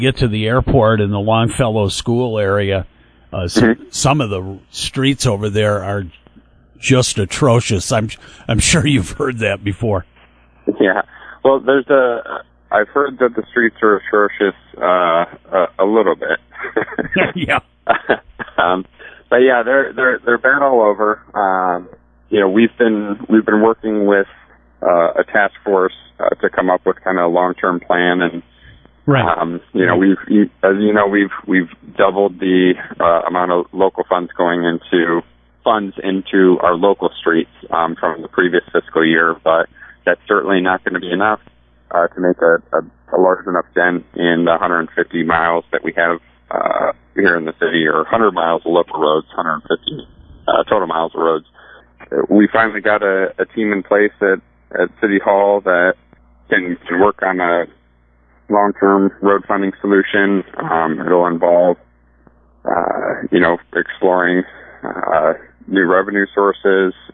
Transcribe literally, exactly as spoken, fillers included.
get to the airport in the Longfellow School area, uh, so, Mm-hmm. some of the streets over there are just atrocious. I'm I'm sure you've heard that before. Yeah. Well, there's a. I've heard that the streets are atrocious uh, a, a little bit. Yeah. um, but yeah, they're they're they're bad all over. Um, you know, we've been we've been working with uh, a task force uh, to come up with kind of a long-term plan, and Right. um, you know, we've you, as you know, we've we've doubled the uh, amount of local funds going into funds into our local streets um, from the previous fiscal year, but that's certainly not going to be enough uh, to make a, a, a large enough dent in the one hundred fifty miles that we have uh, here in the city, or one hundred miles of local roads, one hundred fifty uh, total miles of roads. We finally got a, a team in place at, at City Hall that can, can work on a long-term road funding solution. Um, it'll involve, uh, you know, exploring uh, new revenue sources,